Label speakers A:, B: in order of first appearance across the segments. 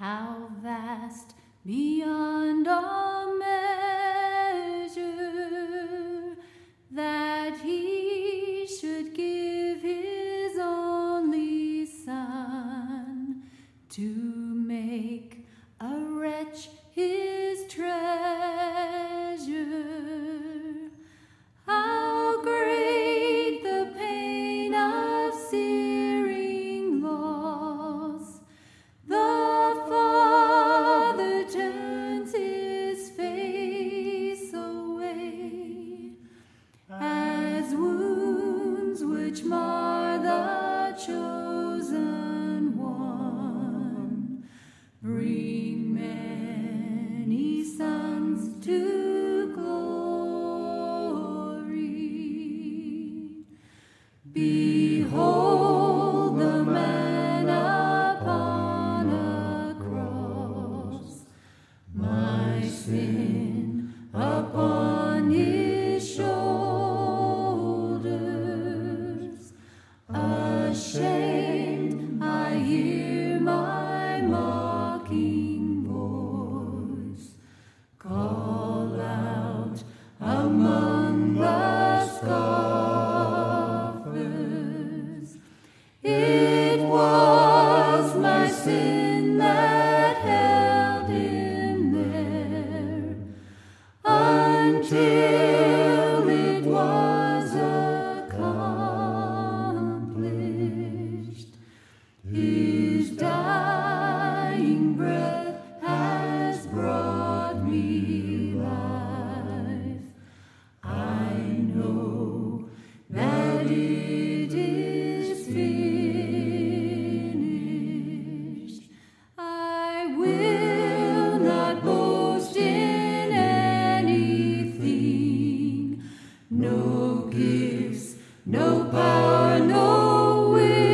A: how vast beyond all measure, that he should give his only Son to make a wretch his treasure. How great the pain of searing loss! The Father turns his face away, as wounds which mar the chosen one bring many sons to glory. Behold the man upon a cross, my sin upon his shoulders. Ashamed, I hear my mocking voice call out among the scoffers. It was my sin that held him there until it was accomplished. His dying breath has brought me life. I know that it is finished. I will not boast in anything, no gifts, no power, no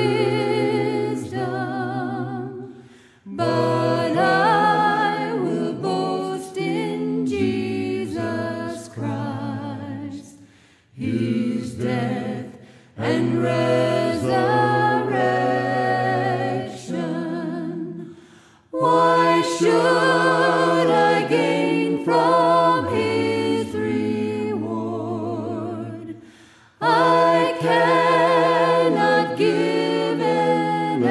A: wisdom, but I will boast in Jesus Christ, his death and resurrection. Why should I gain from his reward? I cannot give an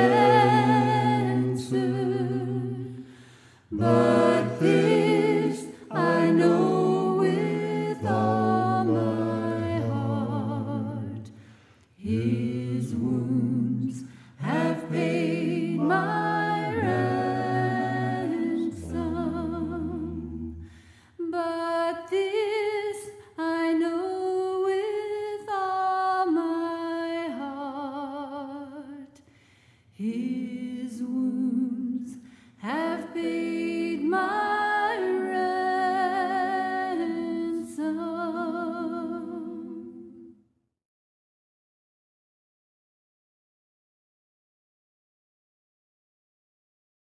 A: answer, but this I know with all my heart: his wounds have paid my ransom. But this I know with all my heart: his wounds have